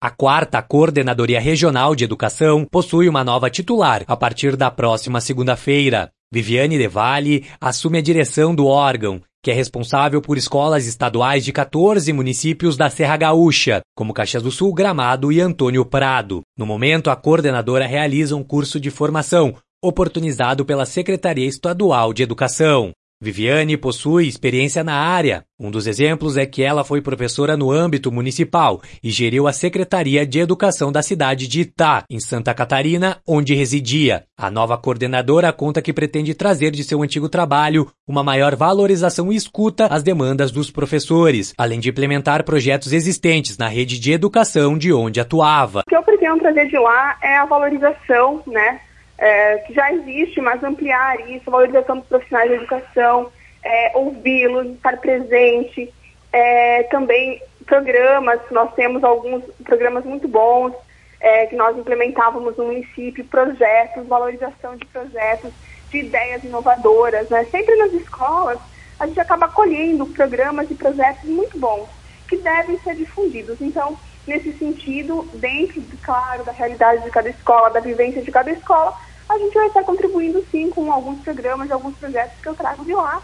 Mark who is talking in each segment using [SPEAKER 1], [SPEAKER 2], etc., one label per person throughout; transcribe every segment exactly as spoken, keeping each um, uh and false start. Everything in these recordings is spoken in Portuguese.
[SPEAKER 1] A quarta Coordenadoria Regional de Educação possui uma nova titular a partir da próxima segunda-feira. Viviane De Valle assume a direção do órgão, que é responsável por escolas estaduais de quatorze municípios da Serra Gaúcha, como Caxias do Sul, Gramado e Antônio Prado. No momento, a coordenadora realiza um curso de formação, oportunizado pela Secretaria Estadual de Educação. Viviane possui experiência na área. Um dos exemplos é que ela foi professora no âmbito municipal e geriu a Secretaria de Educação da cidade de Itá, em Santa Catarina, onde residia. A nova coordenadora conta que pretende trazer de seu antigo trabalho uma maior valorização e escuta às demandas dos professores, além de implementar projetos existentes na rede de educação de onde atuava.
[SPEAKER 2] O que eu pretendo trazer de lá é a valorização, né? É, que já existe, mas ampliar isso, a valorização dos profissionais da educação, é, ouvi-los, estar presente, é, também programas, nós temos alguns programas muito bons, é, que nós implementávamos no município, projetos, valorização de projetos, de ideias inovadoras, né? Sempre nas escolas, a gente acaba acolhendo programas e projetos muito bons, que devem ser difundidos. Então, nesse sentido, dentro, claro, da realidade de cada escola, da vivência de cada escola, a gente vai estar contribuindo sim com alguns programas, alguns projetos que eu trago de lá.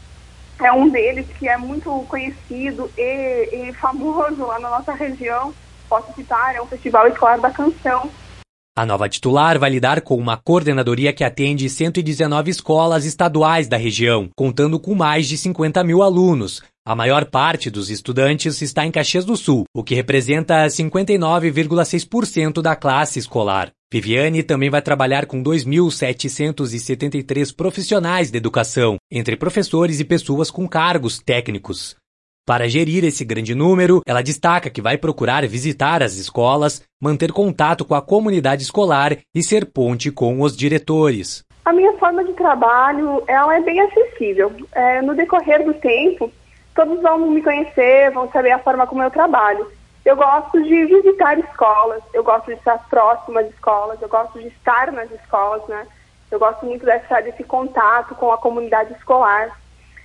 [SPEAKER 2] É um deles que é muito conhecido e, e famoso lá na nossa região, posso citar, é o Festival Escolar da Canção.
[SPEAKER 1] A nova titular vai lidar com uma coordenadoria que atende cento e dezenove escolas estaduais da região, contando com mais de cinquenta mil alunos. A maior parte dos estudantes está em Caxias do Sul, o que representa cinquenta e nove vírgula seis por cento da classe escolar. Viviane também vai trabalhar com dois mil setecentos e setenta e três profissionais de educação, entre professores e pessoas com cargos técnicos. Para gerir esse grande número, ela destaca que vai procurar visitar as escolas, manter contato com a comunidade escolar e ser ponte com os diretores.
[SPEAKER 2] A minha forma de trabalho, ela é bem acessível. É, no decorrer do tempo, todos vão me conhecer, vão saber a forma como eu trabalho. Eu gosto de visitar escolas, eu gosto de estar próximo às escolas, eu gosto de estar nas escolas, né? Eu gosto muito dessa, desse contato com a comunidade escolar.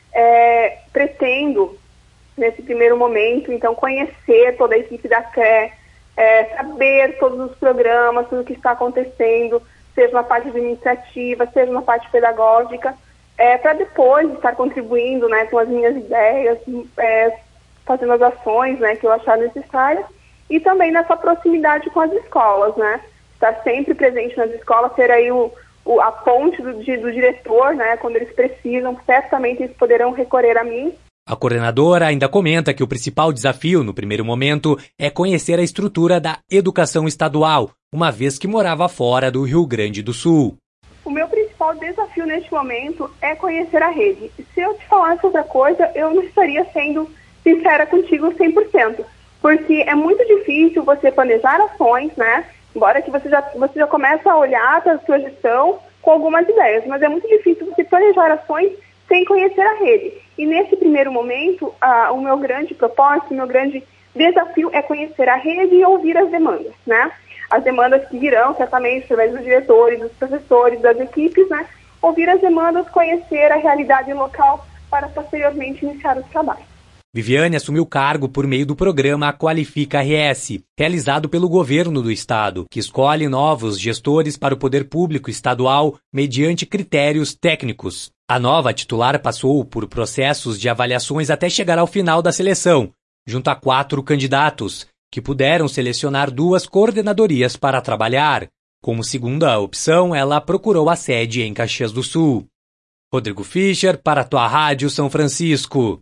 [SPEAKER 2] É, pretendo, nesse primeiro momento, então, conhecer toda a equipe da C R E, é, saber todos os programas, tudo o que está acontecendo, seja na parte administrativa, seja na parte pedagógica, é, para depois estar contribuindo, né, com as minhas ideias, é, fazendo as ações, né, que eu achar necessárias, e também nessa proximidade com as escolas, né, estar sempre presente nas escolas, ser aí o, o, a ponte do, de, do diretor, né, quando eles precisam, certamente eles poderão recorrer a mim.
[SPEAKER 1] A coordenadora ainda comenta que o principal desafio, no primeiro momento, é conhecer a estrutura da educação estadual, uma vez que morava fora do Rio Grande do Sul.
[SPEAKER 2] O meu principal desafio neste momento é conhecer a rede. Se eu te falasse outra coisa, eu não estaria sendo sincera contigo cem por cento, porque é muito difícil você planejar ações, né? Embora que você já, você já comece a olhar para a sua gestão com algumas ideias, mas é muito difícil você planejar ações sem conhecer a rede. E nesse primeiro momento, ah, o meu grande propósito, o meu grande desafio é conhecer a rede e ouvir as demandas, né? As demandas que virão, certamente, através dos diretores, dos professores, das equipes, né? Ouvir as demandas, conhecer a realidade local para posteriormente iniciar os trabalhos.
[SPEAKER 1] Viviane assumiu o cargo por meio do programa Qualifica R S, realizado pelo governo do estado, que escolhe novos gestores para o poder público estadual mediante critérios técnicos. A nova titular passou por processos de avaliações até chegar ao final da seleção, junto a quatro candidatos, que puderam selecionar duas coordenadorias para trabalhar. Como segunda opção, ela procurou a sede em Caxias do Sul. Rodrigo Fischer, para a tua Rádio São Francisco.